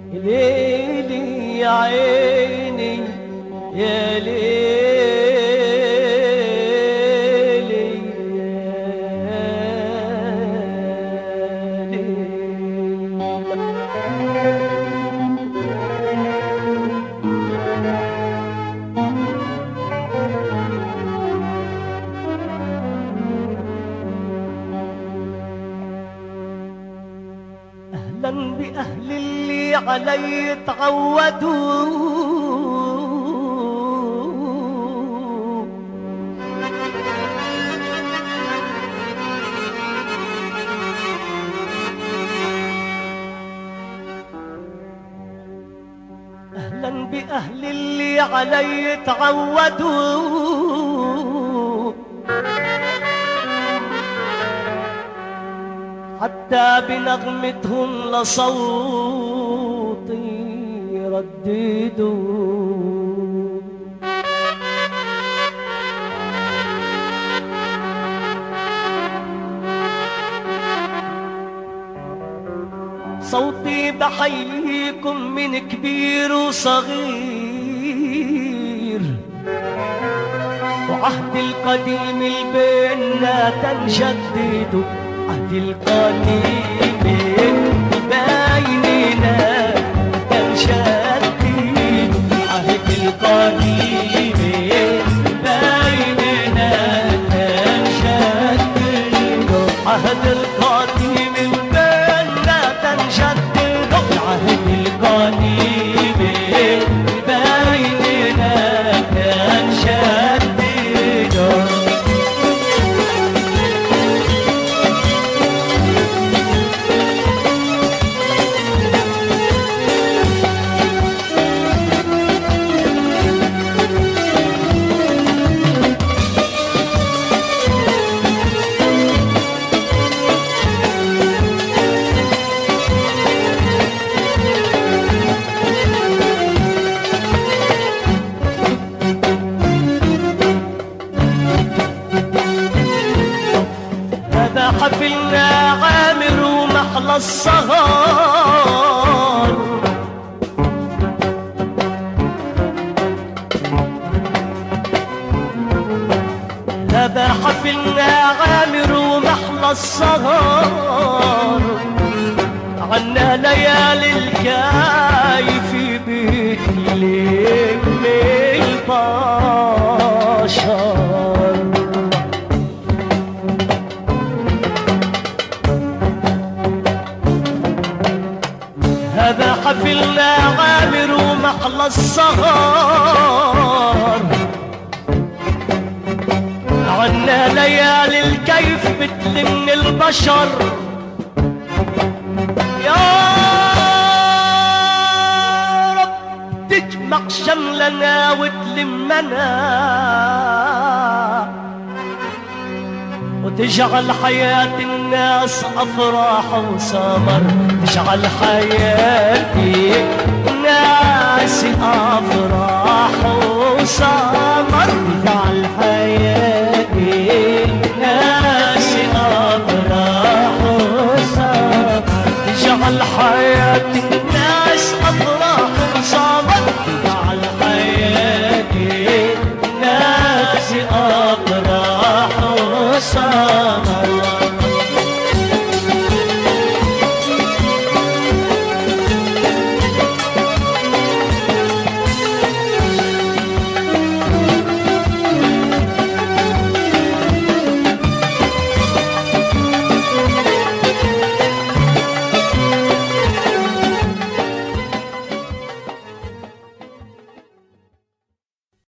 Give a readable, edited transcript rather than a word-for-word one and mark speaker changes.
Speaker 1: ليلي يا عيني يا ليلي أهلا بأهل اللي علي تعودوا، أهلا بأهل اللي علي تعودوا، حتى بنغمتهم لصوتي رددوا. صوتي بحييكم من كبير وصغير، وعهد القديم البيننا تنجدد، عهد القديم بيننا تنجدد، عهد القديم بيننا تنجدد، عهد القديم بيننا تنجدد، عهد القديم بيننا تنجدد. حفلنا عامر ومحلى السهر، هذا حفلنا عامر ومحلى السهر، عنا ليالي الكايف بيت الليل من البشر. هذا حفلنا عامر ومحلى السهر، عنا ليالي الكيف مثل من البشر. يا رب تجمع شملنا وتلمنا، وتجعل حياة الناس أفراح وسمر، تجعل حياة الناس أفراح وسمر، تجعل حياة الناس أفراح وسمر، تجعل حياة